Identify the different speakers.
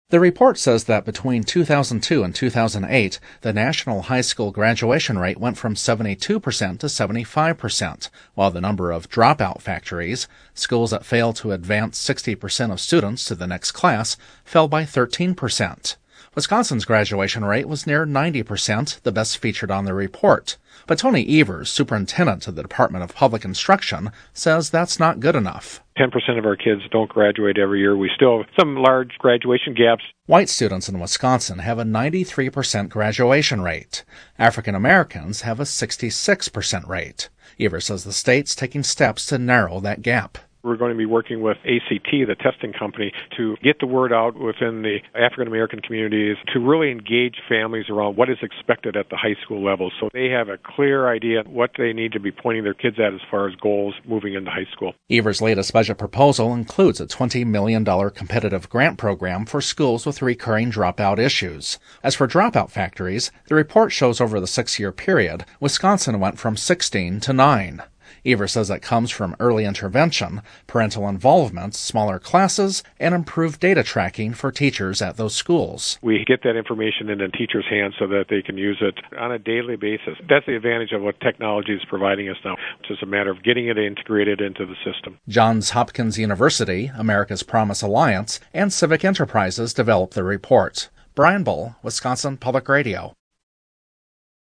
Speaker 1: The report says that between 2002 and 2008, the national high school graduation rate went from 72% to 75%, while the number of dropout factories, schools that fail to advance 60% of students to the next class, fell by 13%. Wisconsin's graduation rate was near 90%, the best featured on the report. But Tony Evers, superintendent of the Department of Public Instruction, says that's not good enough.
Speaker 2: 10% of our kids don't graduate every year. We still have some large graduation gaps.
Speaker 1: White students in Wisconsin have a 93% graduation rate. African Americans have a 66% rate. Evers says the state's taking steps to narrow that gap.
Speaker 2: We're going to be working with ACT, the testing company, to get the word out within the African-American communities to really engage families around what is expected at the high school level so they have a clear idea what they need to be pointing their kids at as far as goals moving into high school.
Speaker 1: Evers' latest budget proposal includes a $20 million competitive grant program for schools with recurring dropout issues. As for dropout factories, the report shows over the 6-year period, Wisconsin went from 16 to 9. Evers says that comes from early intervention, parental involvement, smaller classes, and improved data tracking for teachers at those schools.
Speaker 2: We get that information in the teachers' hands so that they can use it on a daily basis. That's the advantage of what technology is providing us now. It's just a matter of getting it integrated into the system.
Speaker 1: Johns Hopkins University, America's Promise Alliance, and Civic Enterprises developed the report. Brian Bull, Wisconsin Public Radio.